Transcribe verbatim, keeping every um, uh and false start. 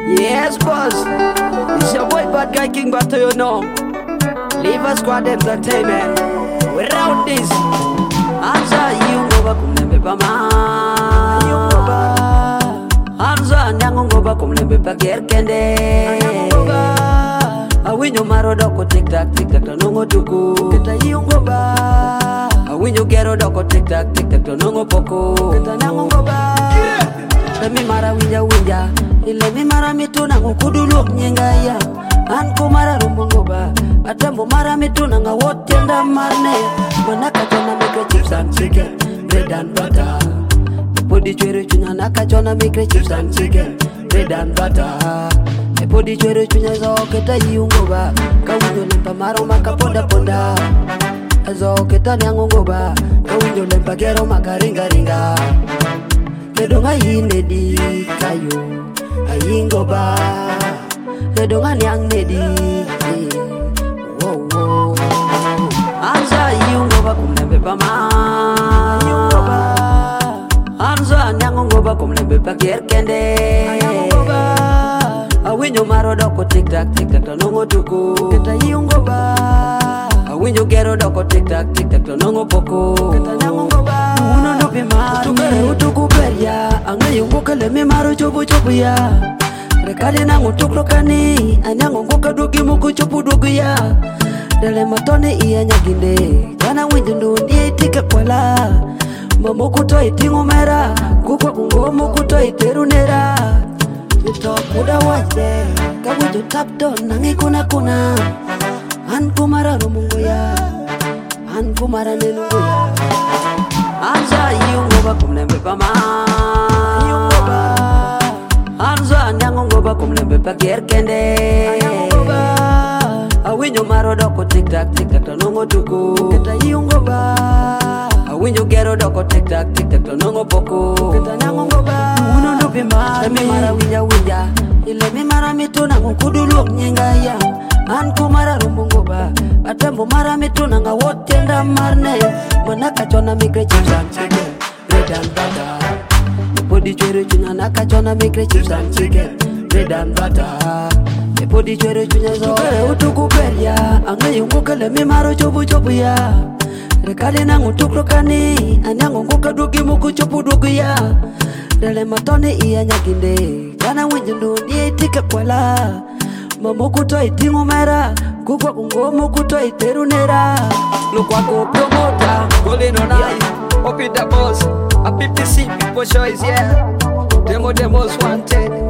Yes, boss. It's your boy Bad Guy King Bato, you know. Liver Squad Entertainment. Without this, Anza yungoba kumlembe pama. Anza nyangongoba kumlembe pa gerkende. Awinyo maro doko tic tac tic tac tonongo tuku. Kita yungoba. Awinyo gero doko tic tac tic tac tonongo poko. Kita nyangongoba. Lemi mara winja winja. Ilemi mara mituna ngukuduluk nyengaya. Anko mara rumbongoba. Atambo mara mituna nga wotenda marne. Manaka chona mikre chips and chicken, bread and butter. Epodi chwere chunya naka chona mikre chips and chicken, bread and butter. Epodi chwere chunya zo keta yungoba. Kawinyo lempa maro maka ponda ponda. Zo keta nyangongoba. Kawinyo lempa gero maka ringa ringa. Kedonga yinedi kayo ayingoba. Kedonga nyang nedi. Wow wow. Anza yungoba kumlembe pama. Yungoba. Anza nyangongoba kumlembe pa gerkende. Yungoba. Awinyo maro doko tic tac tic tac tonongo tuku. Kita yungoba. Awinyo gero doko tic tac tic tac tonongo poko. Kita nyangongoba. Uno dope maro tukere utuku beria. Anga yungoka leme maro chobu chobu ya. Rekali nangu tukrokani. Anyangongoka dogi muku chobu dogi ya. Dale matone iya nyaginde. Kana winjundu ndiye tika kwala. Mamo kuto itingu mera. Kukwa kungomo kuto iteru nera. Mito kuda wajde. Kawinju tapdo nangi kuna kuna. Anku mara rumungu ya. Anku mara nenungu ya. Anza yungoba kumlembe pama. Yungoba. Anza nyangongoba kumlembe pa gerkende. Yungoba. Awinyo maro doko tic tac tic tac tonongo tuku. Kita yungoba. Awinyo gero doko tic tac tic tac tonongo poko. Kita nyangongoba. Uno ndope mara. Lemi mara winja winja. Ilemi mara mituna ngukuduluk nyengaya. Anku mara rumbongoba. Atambo mara mituna nga wotenda marne. Manaka chona mikre chips and chicken, bread and butter. Epodi chwere chunya naka chona mikre chips and chicken, bread and butter. Epodi chwere chunya zo tukere utuku beria. Anga yunguka lemi maro chobu chobu ya. Rekali nangu tukrokani. Anyangongoka dogi muku chobu dogi ya. Dale matone iya nyaginde. Kana winjundu ndiye tika kwala. Mamo kuto itingu mera. Kukwa kungomo kuto iteru nera. Look what go promoter, golden on ice, up in the boss, a P P C, people choice, yeah. Demo the most wanted.